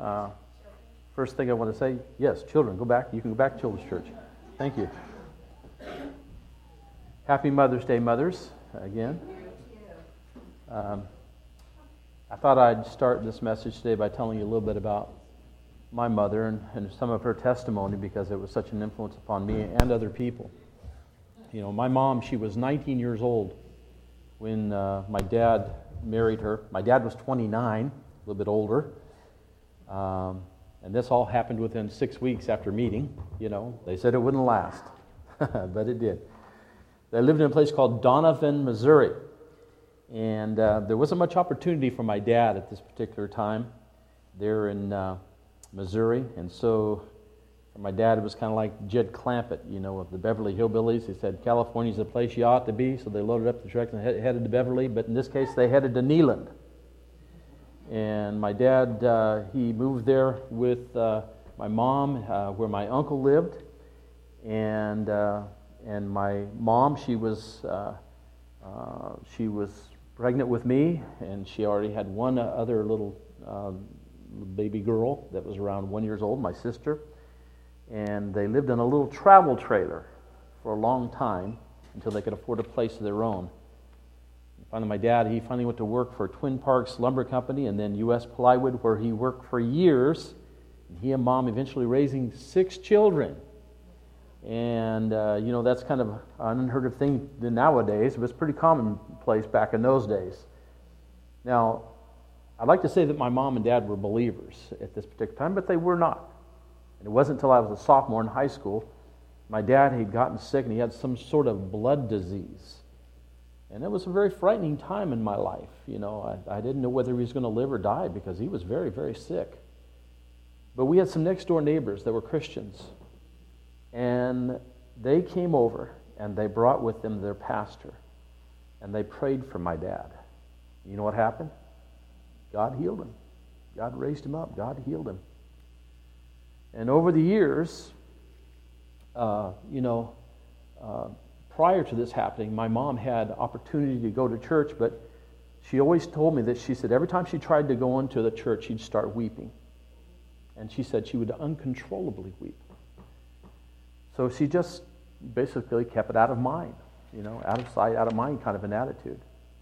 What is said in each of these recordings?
First thing I want to say, yes, children, go back. You can go back to Children's Church. Thank you. Happy Mother's Day, mothers, again. I thought I'd start this message today by telling you a little bit about my mother and some of her testimony, because it was such an influence upon me and other people. You know, my mom, she was 19 years old when my dad married her. My dad was 29, a little bit older. And this all happened within 6 weeks after meeting. You know, they said it wouldn't last, but it did. They lived in a place called Donovan, Missouri. And there wasn't much opportunity for my dad at this particular time there in Missouri. And so for my dad, it was kind of like Jed Clampett, you know, of the Beverly Hillbillies. He said, California's the place you ought to be. So they loaded up the truck and headed to Beverly. But in this case, they headed to Neyland. And my dad, he moved there with my mom, where my uncle lived. And my mom, she was pregnant with me, and she already had one other little baby girl that was around 1 year old, my sister. And they lived in a little travel trailer for a long time until they could afford a place of their own. Finally, my dad, he finally went to work for Twin Parks Lumber Company and then U.S. Plywood, where he worked for years. And he and Mom eventually raising 6 children. And, you know, that's kind of an unheard of thing nowadays. It was pretty commonplace back in those days. Now, I'd like to say that my mom and dad were believers at this particular time, but they were not. And it wasn't until I was a sophomore in high school, my dad had gotten sick and he had some sort of blood disease. And it was a very frightening time in my life. You know, I didn't know whether he was going to live or die because he was very, very sick. But we had some next door neighbors that were Christians. And they came over and they brought with them their pastor. And they prayed for my dad. You know what happened? God healed him. God raised him up. God healed him. And over the years, prior to this happening, my mom had opportunity to go to church, but she always told me that, she said, every time she tried to go into the church, she'd start weeping. And she said she would uncontrollably weep. So she just basically kept it out of mind, you know, out of sight, out of mind kind of an attitude.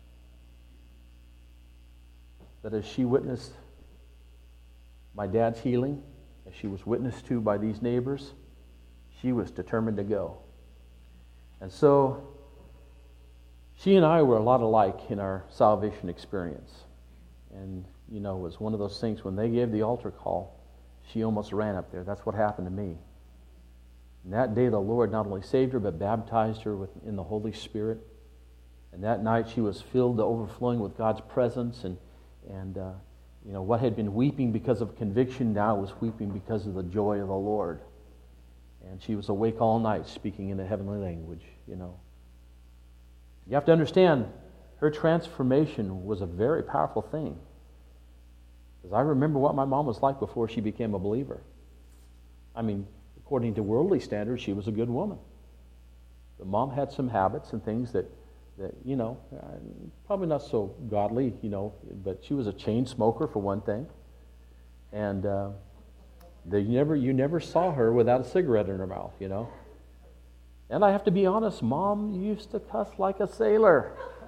But as she witnessed my dad's healing, as she was witnessed to by these neighbors, she was determined to go. And so she and I were a lot alike in our salvation experience. And, you know, it was one of those things when they gave the altar call, she almost ran up there. That's what happened to me. And that day the Lord not only saved her, but baptized her in the Holy Spirit. And that night she was filled to overflowing with God's presence. And you know, what had been weeping because of conviction now was weeping because of the joy of the Lord. And she was awake all night speaking in the heavenly language, you know. You have to understand, her transformation was a very powerful thing. Because I remember what my mom was like before she became a believer. I mean, according to worldly standards, she was a good woman. But Mom had some habits and things that you know, probably not so godly, you know, but she was a chain smoker for one thing. And you never saw her without a cigarette in her mouth, you know. And I have to be honest, Mom used to cuss like a sailor.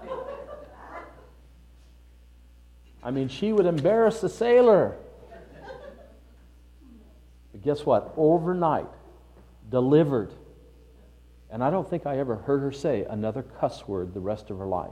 I mean, she would embarrass a sailor. But guess what? Overnight, delivered. And I don't think I ever heard her say another cuss word the rest of her life.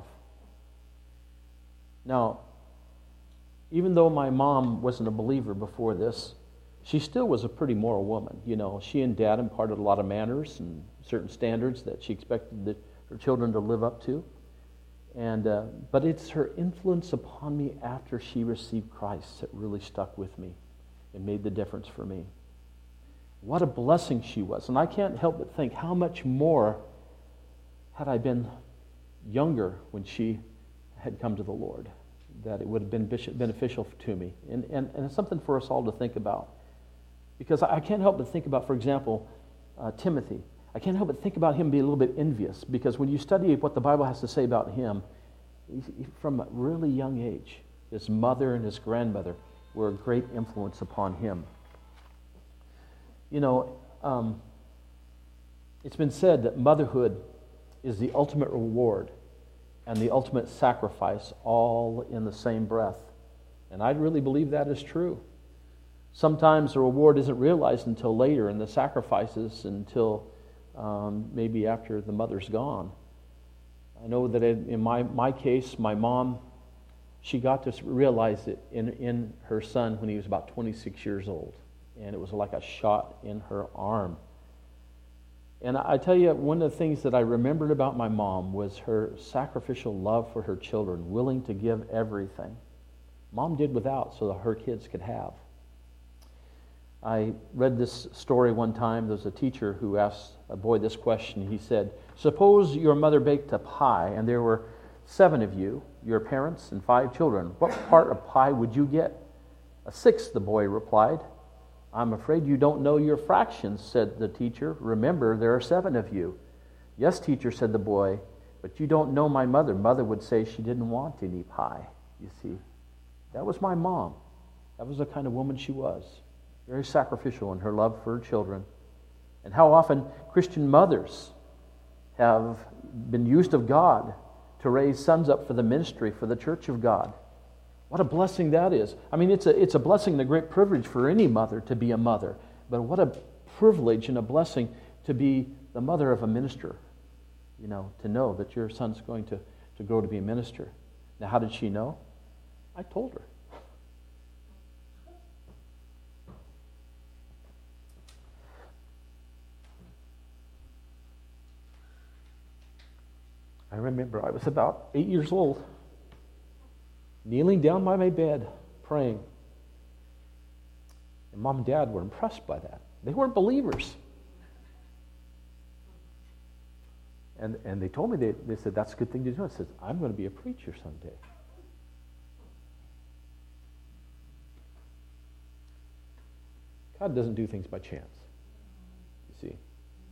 Now, even though my mom wasn't a believer before this, she still was a pretty moral woman. You know, she and Dad imparted a lot of manners and certain standards that she expected her children to live up to. And but it's her influence upon me after she received Christ that really stuck with me and made the difference for me. What a blessing she was. And I can't help but think how much more had I been younger when she had come to the Lord, that it would have been beneficial to me. And it's something for us all to think about. Because I can't help but think about, for example, Timothy. I can't help but think about him being a little bit envious, because when you study what the Bible has to say about him, from a really young age, his mother and his grandmother, were a great influence upon him. You know, it's been said that motherhood is the ultimate reward and the ultimate sacrifice all in the same breath. And I really believe that is true. Sometimes the reward isn't realized until later, and the sacrifices until maybe after the mother's gone. I know that in my case, my mom, she got to realize it in her son when he was about 26 years old. And it was like a shot in her arm. And I tell you, one of the things that I remembered about my mom was her sacrificial love for her children, willing to give everything. Mom did without so that her kids could have. I read this story one time. There was a teacher who asked a boy this question. He said, suppose your mother baked a pie and there were 7 of you, your parents and 5 children. What part of pie would you get? A 6th, the boy replied. I'm afraid you don't know your fractions, said the teacher. Remember, there are 7 of you. Yes, teacher, said the boy, but you don't know my mother. Mother would say she didn't want any pie, you see. That was my mom. That was the kind of woman she was. Very sacrificial in her love for her children. And how often Christian mothers have been used of God to raise sons up for the ministry, for the church of God. What a blessing that is. I mean, it's a blessing and a great privilege for any mother to be a mother. But what a privilege and a blessing to be the mother of a minister. You know, to know that your son's going to grow to be a minister. Now, how did she know? I told her. I remember I was about 8 years old, kneeling down by my bed, praying. And Mom and Dad were impressed by that. They weren't believers. And they told me, they said, that's a good thing to do. I said, I'm going to be a preacher someday. God doesn't do things by chance, you see.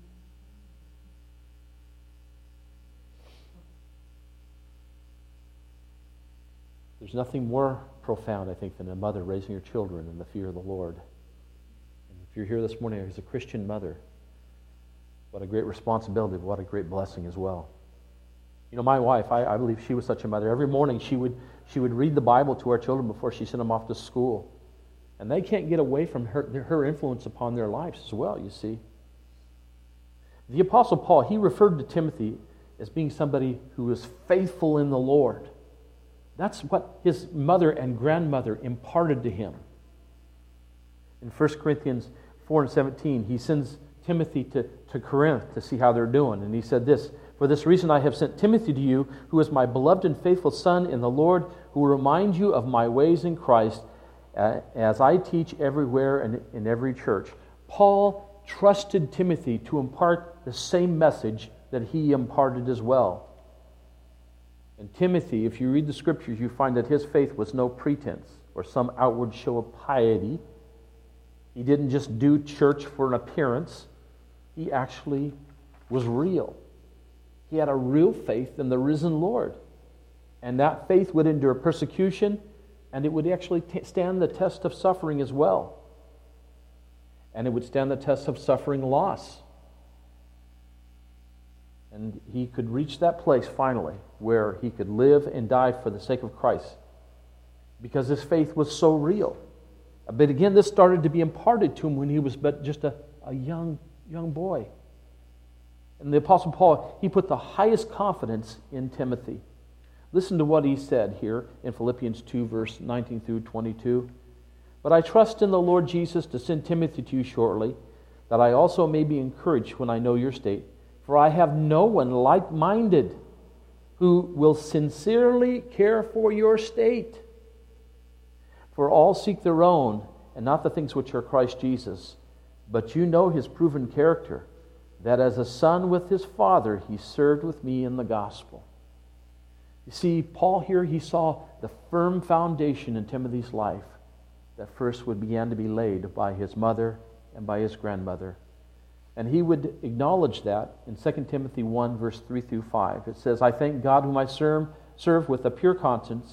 There's nothing more profound, I think, than a mother raising her children in the fear of the Lord. And if you're here this morning as a Christian mother, what a great responsibility, what a great blessing as well. You know, my wife, I believe she was such a mother. Every morning she would read the Bible to our children before she sent them off to school. And they can't get away from her influence upon their lives as well, you see. The Apostle Paul, he referred to Timothy as being somebody who was faithful in the Lord. That's what his mother and grandmother imparted to him. In 1 Corinthians 4:17, he sends Timothy to Corinth to see how they're doing. And he said this, for this reason I have sent Timothy to you, who is my beloved and faithful son in the Lord, who will remind you of my ways in Christ, as I teach everywhere and in every church. Paul trusted Timothy to impart the same message that he imparted as well. And Timothy, if you read the scriptures, you find that his faith was no pretense or some outward show of piety. He didn't just do church for an appearance. He actually was real. He had a real faith in the risen Lord. And that faith would endure persecution, and it would actually stand the test of suffering as well. And it would stand the test of suffering loss. And he could reach that place finally where he could live and die for the sake of Christ because his faith was so real. But again, this started to be imparted to him when he was but just a young boy. And the Apostle Paul, he put the highest confidence in Timothy. Listen to what he said here in Philippians 2, verse 19 through 22. But I trust in the Lord Jesus to send Timothy to you shortly, that I also may be encouraged when I know your state. For I have no one like-minded who will sincerely care for your state. For all seek their own, and not the things which are Christ Jesus. But you know his proven character, that as a son with his father, he served with me in the gospel. You see, Paul here, he saw the firm foundation in Timothy's life that first began to be laid by his mother and by his grandmother. And he would acknowledge that in 2 Timothy 1, verse 3 through 5. It says, I thank God whom I serve with a pure conscience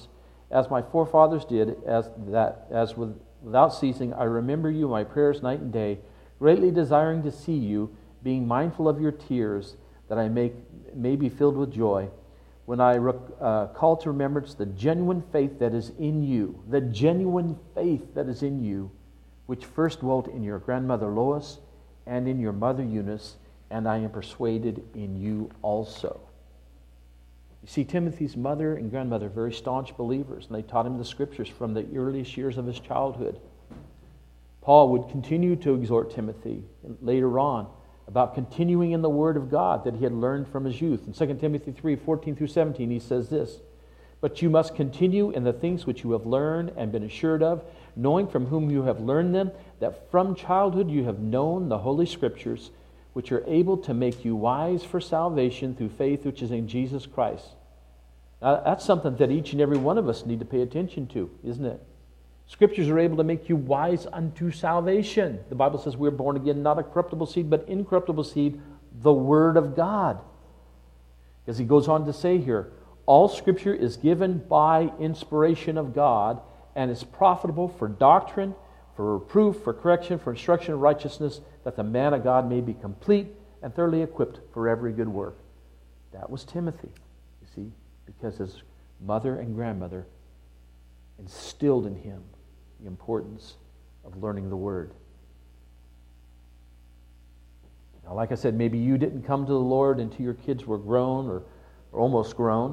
as my forefathers did, without ceasing, I remember you in my prayers night and day, greatly desiring to see you, being mindful of your tears, that I may be filled with joy. When I call to remembrance the genuine faith that is in you, the genuine faith that is in you, which first dwelt in your grandmother Lois and in your mother Eunice, and I am persuaded in you also. You see, Timothy's mother and grandmother were very staunch believers, and they taught him the Scriptures from the earliest years of his childhood. Paul would continue to exhort Timothy later on about continuing in the Word of God that he had learned from his youth. In 2 Timothy 3:14-17, he says this, "But you must continue in the things which you have learned and been assured of, knowing from whom you have learned them, that from childhood you have known the Holy Scriptures, which are able to make you wise for salvation through faith which is in Jesus Christ." Now, that's something that each and every one of us need to pay attention to, isn't it? Scriptures are able to make you wise unto salvation. The Bible says we're born again, not a corruptible seed, but incorruptible seed, the Word of God. As he goes on to say here, all Scripture is given by inspiration of God and is profitable for doctrine, for reproof, for correction, for instruction in righteousness, that the man of God may be complete and thoroughly equipped for every good work. That was Timothy, you see, because his mother and grandmother instilled in him the importance of learning the Word. Now, like I said, maybe you didn't come to the Lord until your kids were grown or almost grown.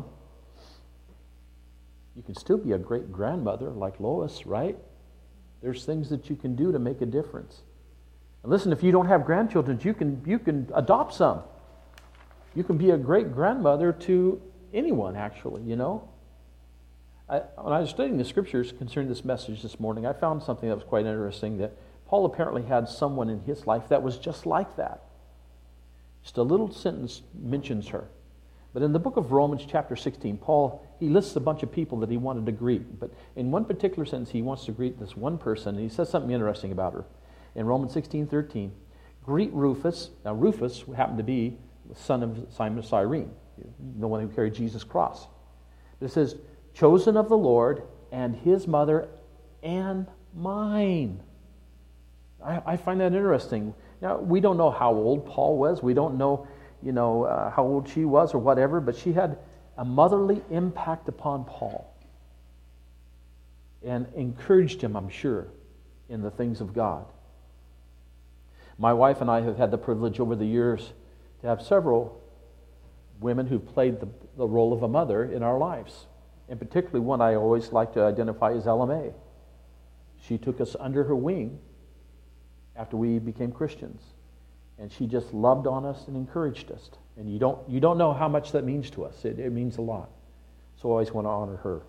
You can still be a great grandmother like Lois, right? There's things that you can do to make a difference. And listen, if you don't have grandchildren, you can adopt some. You can be a great grandmother to anyone, actually, you know. When I was studying the Scriptures concerning this message this morning, I found something that was quite interesting, that Paul apparently had someone in his life that was just like that. Just a little sentence mentions her. But in the book of Romans chapter 16, Paul, he lists a bunch of people that he wanted to greet. But in one particular sentence, he wants to greet this one person, and he says something interesting about her. In Romans 16:13, greet Rufus. Now Rufus happened to be the son of Simon of Cyrene, the one who carried Jesus' cross. But it says, chosen of the Lord, and his mother, and mine. I find that interesting. Now, we don't know how old Paul was. We don't know, how old she was or whatever, but she had a motherly impact upon Paul and encouraged him, I'm sure, in the things of God. My wife and I have had the privilege over the years to have several women who've played the role of a mother in our lives. And particularly one I always like to identify as Ella May. She took us under her wing after we became Christians. And she just loved on us and encouraged us. And you don't know how much that means to us. It means a lot. So I always want to honor her.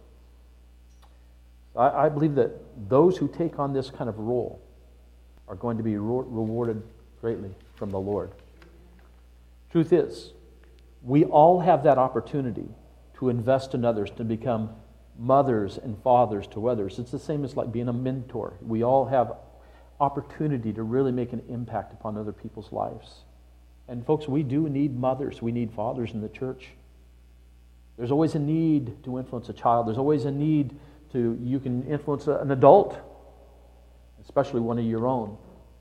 I believe that those who take on this kind of role are going to be rewarded greatly from the Lord. Truth is, we all have that opportunity to invest in others, to become mothers and fathers to others. It's the same as like being a mentor. We all have opportunity to really make an impact upon other people's lives. And folks, we do need mothers. We need fathers in the church. There's always a need to influence a child. There's always a need you can influence an adult, especially one of your own.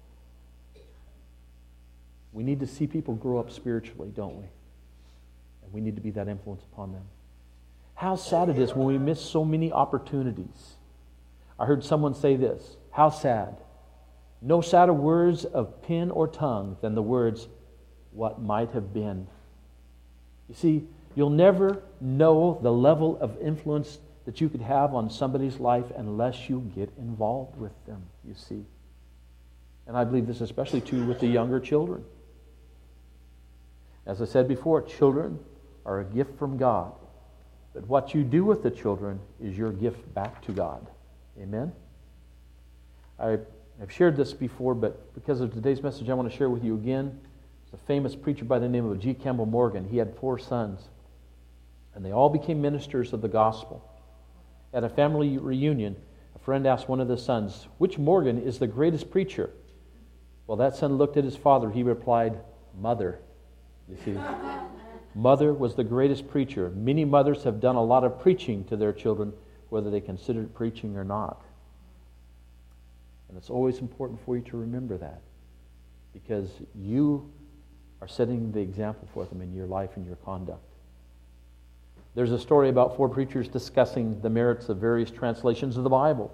We need to see people grow up spiritually, don't we? And we need to be that influence upon them. How sad it is when we miss so many opportunities. I heard someone say this, how sad. No sadder words of pen or tongue than the words, what might have been. You see, you'll never know the level of influence that you could have on somebody's life unless you get involved with them, you see. And I believe this is especially true with the younger children. As I said before, children are a gift from God. But what you do with the children is your gift back to God. Amen? I've shared this before, but because of today's message, I want to share with you again. There's a famous preacher by the name of G. Campbell Morgan. He had 4 sons, and they all became ministers of the gospel. At a family reunion, a friend asked one of the sons, which Morgan is the greatest preacher? Well, that son looked at his father. He replied, Mother. You see, Mother was the greatest preacher. Many mothers have done a lot of preaching to their children, whether they considered preaching or not. And it's always important for you to remember that, because you are setting the example for them in your life and your conduct. There's a story about 4 preachers discussing the merits of various translations of the Bible.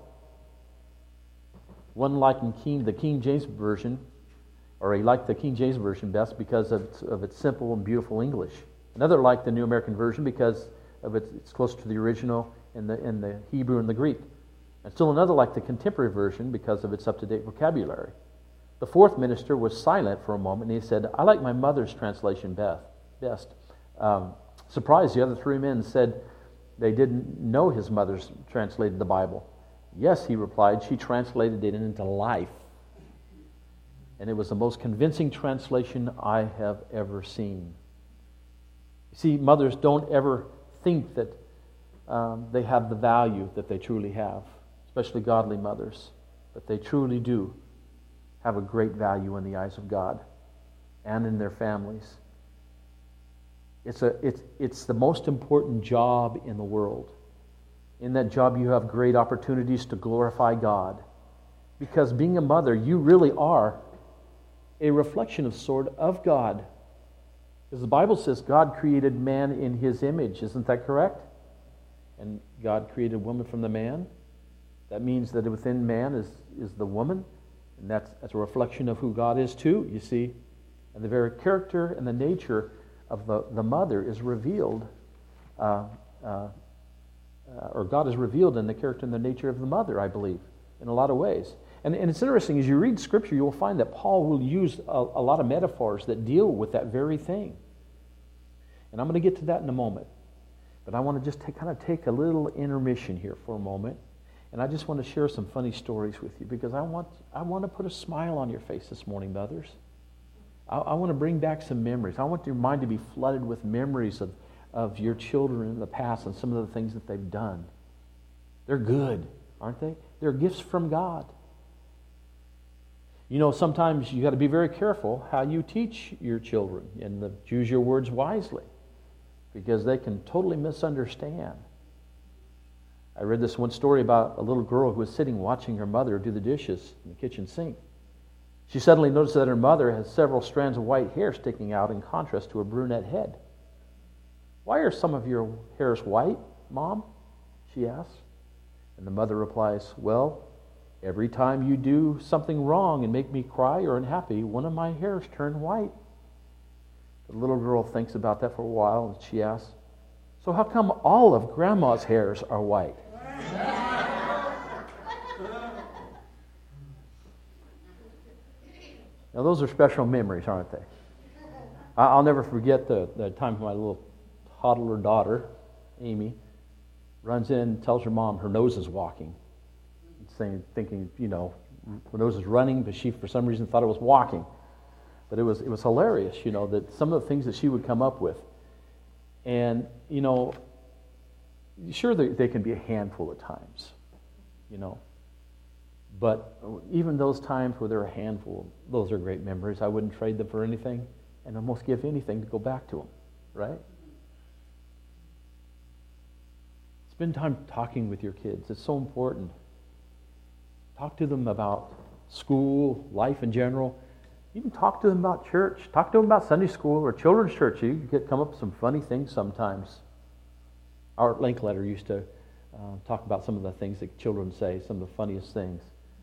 One liked the King James Version, or he liked the King James Version best because of its simple and beautiful English. Another liked the New American Version because of it's close to the original in the Hebrew and the Greek. And still another liked the Contemporary Version because of its up-to-date vocabulary. The 4th minister was silent for a moment, and he said, "I like my mother's translation best." Surprised, the other 3 men said they didn't know his mother's translated the Bible. "Yes," he replied, "she translated it into life. And it was the most convincing translation I have ever seen." You see, mothers don't ever think that they have the value that they truly have, especially godly mothers. But they truly do have a great value in the eyes of God and in their families. It's the most important job in the world. In that job, you have great opportunities to glorify God. Because being a mother, you really are a reflection of God. Because the Bible says God created man in His image. Isn't that correct? And God created woman from the man. That means that within man is the woman. And that's a reflection of who God is too, you see. And the very character and the nature of the mother is revealed, or God is revealed in the character and the nature of the mother, I believe, in a lot of ways. And it's interesting, as you read Scripture, you will find that Paul will use a lot of metaphors that deal with that very thing. And I'm going to get to that in a moment. But I want to just take a little intermission here for a moment. And I just want to share some funny stories with you, because I want to put a smile on your face this morning, mothers. I want to bring back some memories. I want your mind to be flooded with memories of your children in the past and some of the things that they've done. They're good, aren't they? They're gifts from God. You know, sometimes you got to be very careful how you teach your children and choose your words wisely, because they can totally misunderstand. I read this one story about a little girl who was sitting watching her mother do the dishes in the kitchen sink. She suddenly noticed that her mother has several strands of white hair sticking out in contrast to her brunette head. "Why are some of your hairs white, Mom?" she asks. And the mother replies, "Well, every time you do something wrong and make me cry or unhappy, one of my hairs turn white." The little girl thinks about that for a while, and she asks, "So how come all of Grandma's hairs are white?" Now, those are special memories, aren't they? I'll never forget the time my little toddler daughter, Amy, runs in and tells her mom her nose is walking. Thinking, you know, her nose is running, but she, for some reason, thought it was walking. But it was hilarious, you know, that some of the things that she would come up with. And, you know, sure, they can be a handful at times, you know. But even those times where they're a handful, those are great memories. I wouldn't trade them for anything, and almost give anything to go back to them, right? Spend time talking with your kids. It's so important. Talk to them about school, life in general. Even talk to them about church. Talk to them about Sunday school or children's church. You can come up with some funny things sometimes. Art Linkletter used to talk about some of the things that children say, some of the funniest things.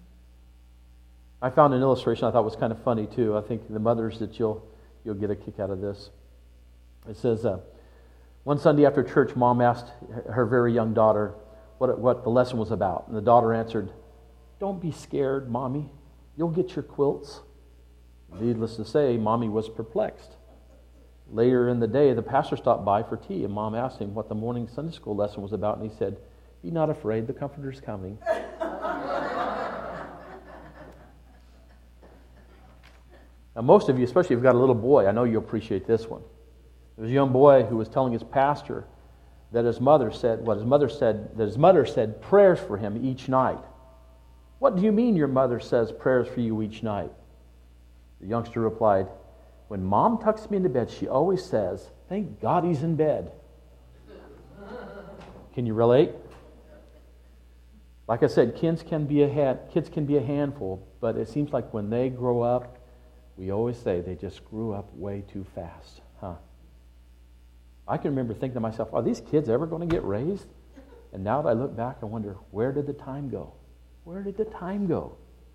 I found an illustration I thought was kind of funny too. I think the mothers that you'll get a kick out of this. It says, one Sunday after church, Mom asked her very young daughter what the lesson was about. And the daughter answered, "Don't be scared, Mommy. You'll get your quilts." Needless to say, Mommy was perplexed. Later in the day, the pastor stopped by for tea, and Mom asked him what the morning Sunday school lesson was about, and he said, "Be not afraid, the Comforter's coming." Now, most of you, especially if you've got a little boy, I know you appreciate this one. There was a young boy who was telling his pastor that his mother said prayers for him each night. "What do you mean your mother says prayers for you each night?" The youngster replied, "When Mom tucks me into bed, she always says, 'Thank God he's in bed.'" Can you relate? Like I said, kids can be a handful, but it seems like when they grow up, we always say they just grew up way too fast, huh? I can remember thinking to myself, are these kids ever going to get raised? And now that I look back, I wonder, where did the time go? Where did the time go?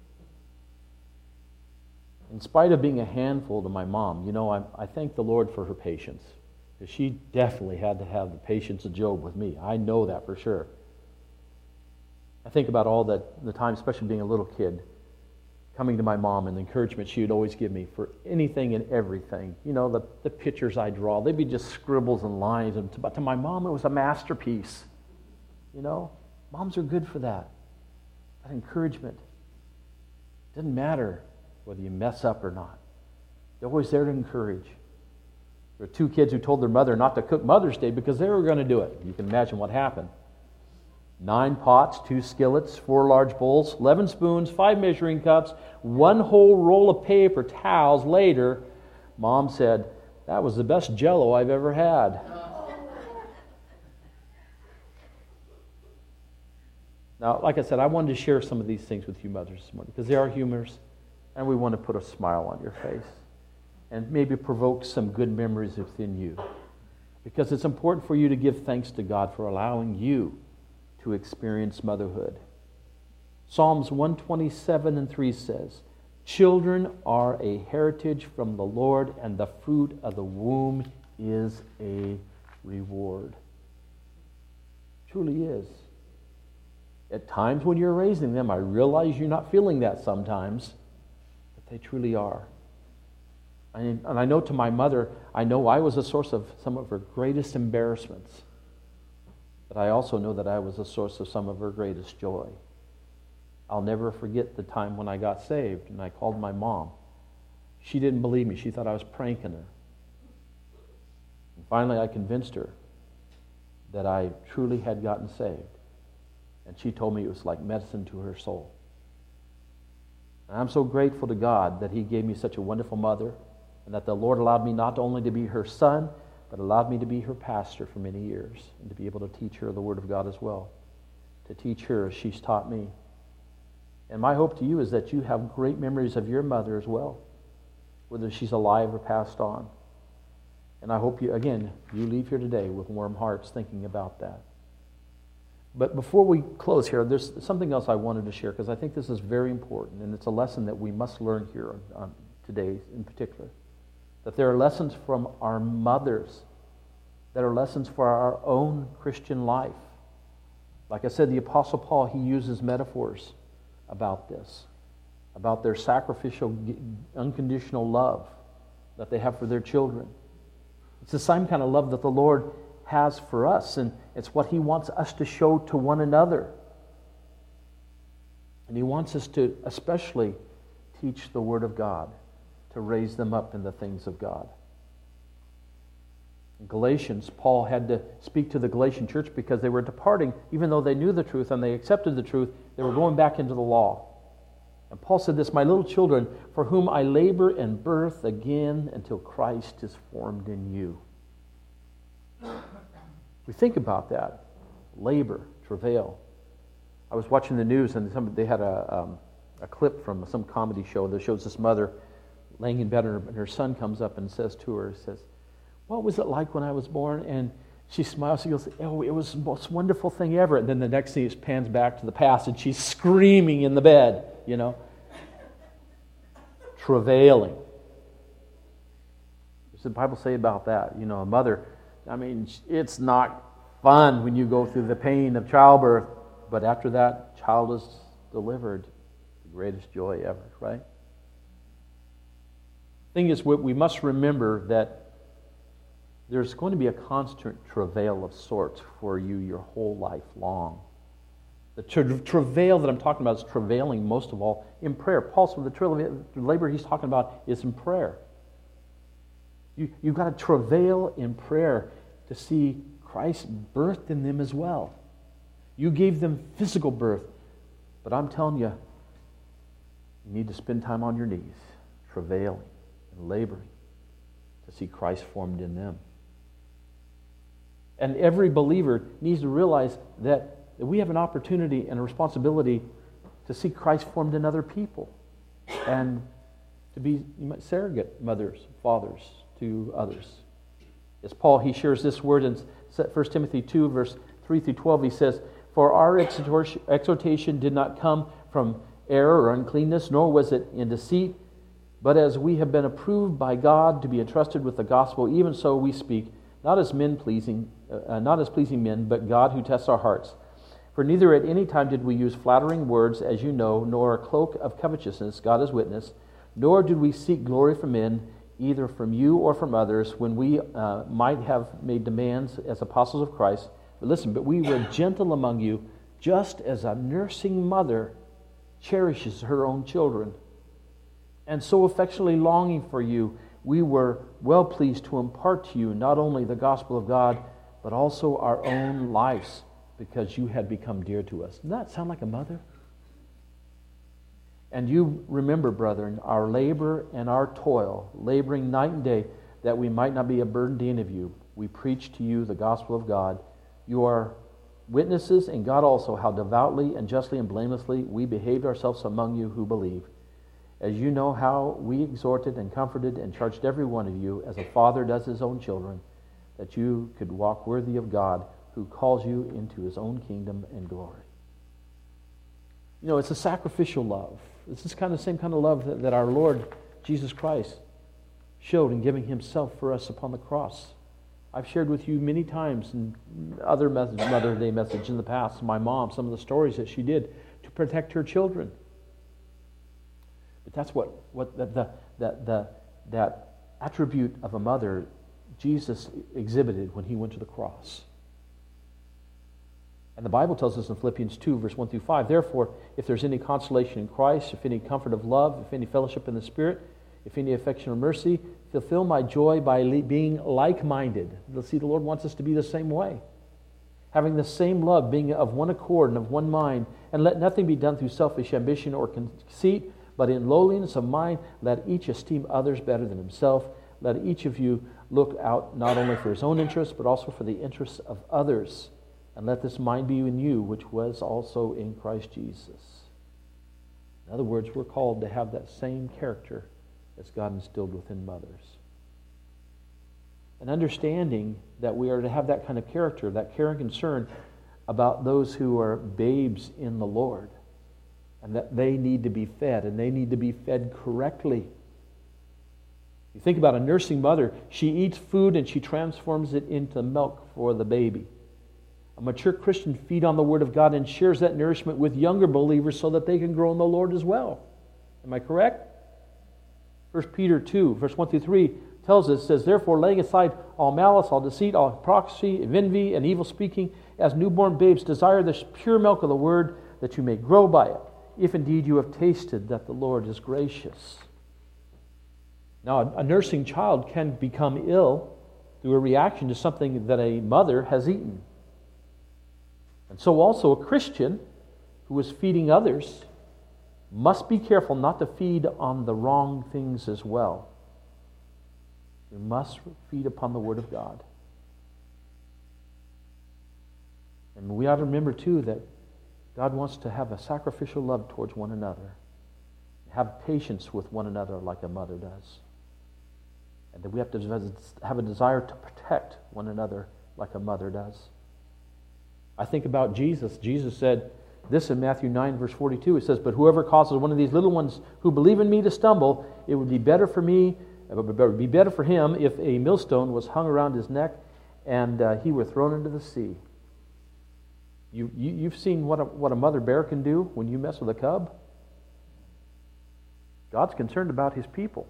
In spite of being a handful to my mom, I thank the Lord for her patience. Because she definitely had to have the patience of Job with me. I know that for sure. I think about all the time, especially being a little kid, coming to my mom and the encouragement she would always give me for anything and everything. The pictures I draw, they'd be just scribbles and lines. But to my mom, it was a masterpiece. Moms are good for that. That encouragement. It doesn't matter whether you mess up or not. They're always there to encourage. There were 2 kids who told their mother not to cook Mother's Day because they were going to do it. You can imagine what happened. 9 pots, 2 skillets, 4 large bowls, 11 spoons, 5 measuring cups, 1 whole roll of paper towels later, Mom said, "That was the best Jell-O I've ever had." Now, like I said, I wanted to share some of these things with you mothers this morning because they are humorous, and we want to put a smile on your face and maybe provoke some good memories within you, because it's important for you to give thanks to God for allowing you to experience motherhood. Psalms 127:3 says, "Children are a heritage from the Lord, and the fruit of the womb is a reward." Truly is. At times when you're raising them, I realize you're not feeling that sometimes, but they truly are. And I know to my mother, I know I was a source of some of her greatest embarrassments. But I also know that I was a source of some of her greatest joy. I'll never forget the time when I got saved and I called my mom. She didn't believe me. She thought I was pranking her. And finally I convinced her that I truly had gotten saved. And she told me it was like medicine to her soul. And I'm so grateful to God that He gave me such a wonderful mother, and that the Lord allowed me not only to be her son, but allowed me to be her pastor for many years, and to be able to teach her the Word of God as well. To teach her as she's taught me. And my hope to you is that you have great memories of your mother as well, whether she's alive or passed on. And I hope you leave here today with warm hearts thinking about that. But before we close here, there's something else I wanted to share, because I think this is very important, and it's a lesson that we must learn here today in particular. That there are lessons from our mothers that are lessons for our own Christian life. Like I said, the Apostle Paul, he uses metaphors about this, about their sacrificial, unconditional love that they have for their children. It's the same kind of love that the Lord has for us, and it's what He wants us to show to one another. And He wants us to especially teach the Word of God, to raise them up in the things of God. In Galatians, Paul had to speak to the Galatian church because they were departing, even though they knew the truth and they accepted the truth, they were going back into the law. And Paul said this, "My little children, for whom I labor in birth again until Christ is formed in you." We think about that. Labor, travail. I was watching the news and they had a clip from some comedy show that shows this mother laying in bed and her son comes up and says to her, "What was it like when I was born?" And she smiles, she goes, "Oh, it was the most wonderful thing ever." And then the next thing, it pans back to the past and she's screaming in the bed, Travailing. What does the Bible say about that? A mother, it's not fun when you go through the pain of childbirth, but after that child is delivered, the greatest joy ever, right? Thing is, we must remember that there's going to be a constant travail of sorts for you your whole life long. The travail that I'm talking about is travailing most of all in prayer. Paul said the labor he's talking about is in prayer. You've got to travail in prayer to see Christ birthed in them as well. You gave them physical birth, but I'm telling you, you need to spend time on your knees, travailing and laboring to see Christ formed in them. And every believer needs to realize that that we have an opportunity and a responsibility to see Christ formed in other people and to be surrogate mothers, fathers to others. As Paul, he shares this word in 1 Timothy 2, verse 3 through 12. He says, "For our exhortation did not come from error or uncleanness, nor was it in deceit. But as we have been approved by God to be entrusted with the gospel, even so we speak, not as pleasing men, but God who tests our hearts. For neither at any time did we use flattering words, as you know, nor a cloak of covetousness, God is witness, nor did we seek glory from men, either from you or from others, when we might have made demands as apostles of Christ. But listen, but we were gentle among you, just as a nursing mother cherishes her own children. And so affectionately longing for you, we were well pleased to impart to you not only the gospel of God, but also our own lives, because you had become dear to us." Doesn't that sound like a mother? "And you remember, brethren, our labor and our toil, laboring night and day, that we might not be a burden to any of you. We preach to you the gospel of God. You are witnesses, and God also, how devoutly and justly and blamelessly we behaved ourselves among you who believe. As you know how we exhorted and comforted and charged every one of you, as a father does his own children, that you could walk worthy of God, who calls you into his own kingdom and glory." You know, it's a sacrificial love. This is the same kind of love that our Lord Jesus Christ showed in giving himself for us upon the cross. I've shared with you many times in other Mother's Day message in the past, my mom, some of the stories that she did to protect her children. But that's that attribute of a mother Jesus exhibited when he went to the cross. And the Bible tells us in Philippians 2, verse 1 through 5, "Therefore, if there's any consolation in Christ, if any comfort of love, if any fellowship in the Spirit, if any affection or mercy, fulfill my joy by being like-minded." See, the Lord wants us to be the same way. "Having the same love, being of one accord and of one mind, and let nothing be done through selfish ambition or conceit, but in lowliness of mind, let each esteem others better than himself. Let each of you look out not only for his own interests, but also for the interests of others. And let this mind be in you, which was also in Christ Jesus." In other words, we're called to have that same character as God instilled within mothers. And understanding that we are to have that kind of character, that care and concern about those who are babes in the Lord, and that they need to be fed, and they need to be fed correctly. You think about a nursing mother, she eats food and she transforms it into milk for the baby. A mature Christian feeds on the Word of God and shares that nourishment with younger believers so that they can grow in the Lord as well. Am I correct? 1 Peter 2, verse 1 through 3 tells us, says, "Therefore, laying aside all malice, all deceit, all hypocrisy, envy, and evil speaking, as newborn babes, desire the pure milk of the Word, that you may grow by it, if indeed you have tasted that the Lord is gracious." Now, a nursing child can become ill through a reaction to something that a mother has eaten. And so also a Christian who is feeding others must be careful not to feed on the wrong things as well. We must feed upon the Word of God. And we ought to remember too that God wants to have a sacrificial love towards one another. Have patience with one another like a mother does. And that we have to have a desire to protect one another like a mother does. I think about Jesus. Jesus said this in Matthew 9, verse 42. It says, "But whoever causes one of these little ones who believe in me to stumble, it would be better for him if a millstone was hung around his neck and he were thrown into the sea." You've seen what a mother bear can do when you mess with a cub? God's concerned about his people.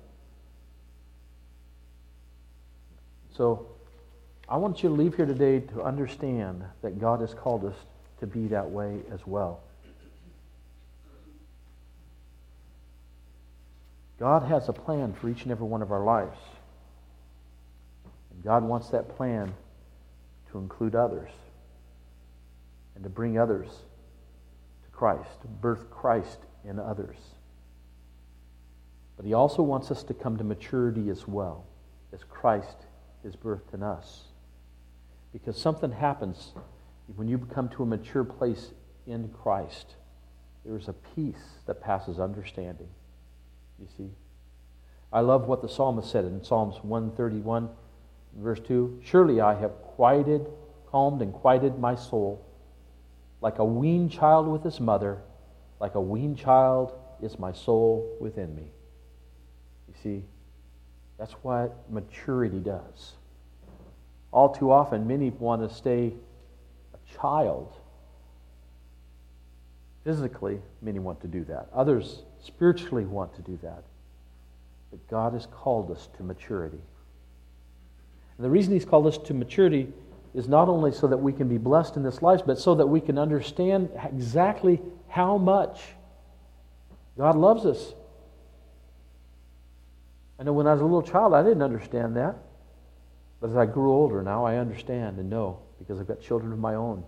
So I want you to leave here today to understand that God has called us to be that way as well. God has a plan for each and every one of our lives. And God wants that plan to include others and to bring others to Christ, to birth Christ in others. But He also wants us to come to maturity as well, as Christ is birthed in us. Because something happens When you come to a mature place in Christ, there is a peace that passes understanding. You see? I love what the psalmist said in Psalms 131, verse 2. Surely I have calmed and quieted my soul. Like a weaned child with his mother, like a weaned child is my soul within me. You see, that's what maturity does. All too often, many want to stay a child. Physically, many want to do that. Others spiritually want to do that. But God has called us to maturity. And the reason He's called us to maturity is not only so that we can be blessed in this life, but so that we can understand exactly how much God loves us. I know when I was a little child, I didn't understand that. But as I grew older, now I understand and know, because I've got children of my own.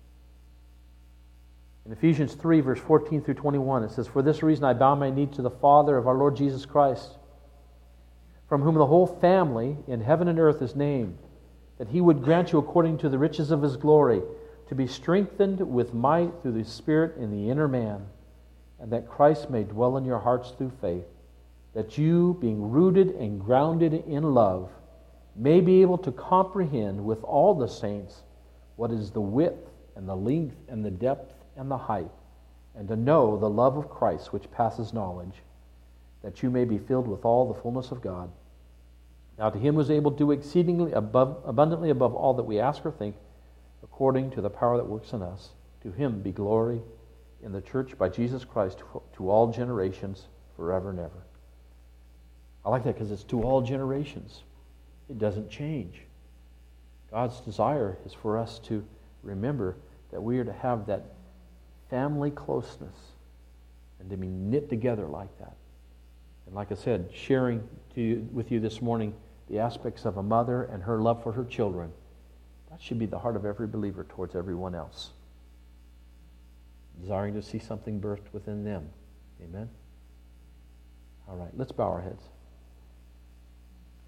In Ephesians 3, verse 14 through 21, it says, For this reason I bow my knee to the Father of our Lord Jesus Christ, from whom the whole family in heaven and earth is named, that He would grant you according to the riches of His glory, to be strengthened with might through the Spirit in the inner man, and that Christ may dwell in your hearts through faith, that you, being rooted and grounded in love, may be able to comprehend with all the saints what is the width and the length and the depth and the height, and to know the love of Christ which passes knowledge, that you may be filled with all the fullness of God. Now to Him who is able to do exceedingly abundantly above all that we ask or think, according to the power that works in us, to Him be glory in the church by Jesus Christ to all generations, forever and ever. I like that because it's to all generations. It doesn't change. God's desire is for us to remember that we are to have that family closeness and to be knit together like that. And like I said, sharing with you this morning the aspects of a mother and her love for her children, that should be the heart of every believer towards everyone else. Desiring to see something birthed within them. Amen? All right, let's bow our heads.